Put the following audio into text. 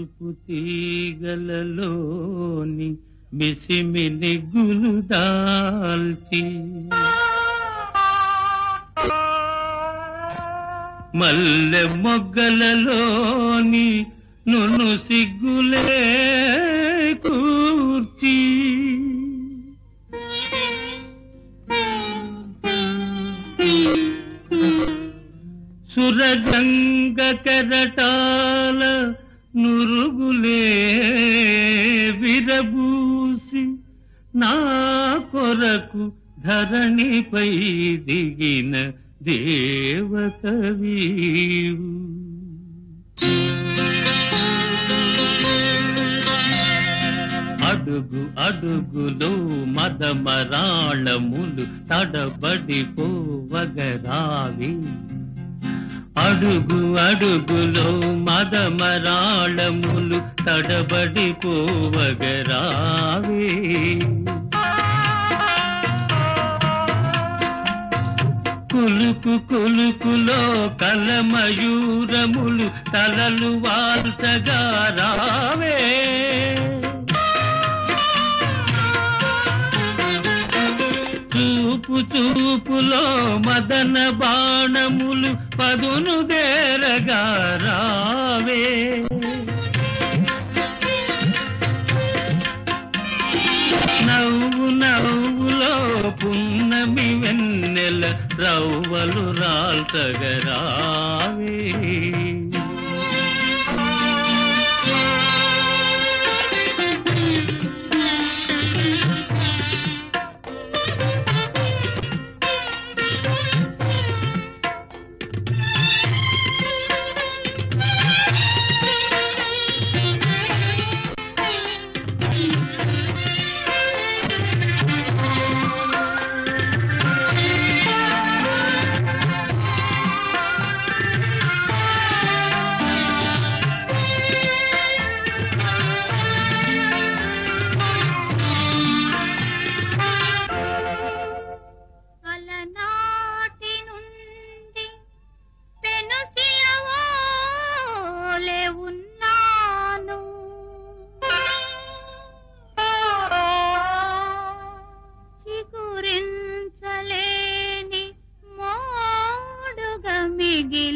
మెరుపు తీగలలోని మిసిమిని గులు దాల్చి మల్లె మొగ్గలలోని నును సిగ్గులే కూర్చి సురగంగ కెరటాల నురుగులే విరబూసి నా కొరకు ధరణిపై దిగిన దేవకవీవు. అడుగు అడుగులో మదమరాళములు తడబడిపోవగరావి, అడుగు అడుగులో మదమరాళములు తడబడిపోవగరావి. కులుకు కులుకులో కలమయూరములు తలలు వాల్చగా రావే, చూపు చూపులో మదన బాణములు పదును దేరగా రావే. నవ్వు నవ్వులో పున్నమి వెన్నెల రవ్వలు రాల్చగరావే. చిగురించలేని మోడుగా మిగి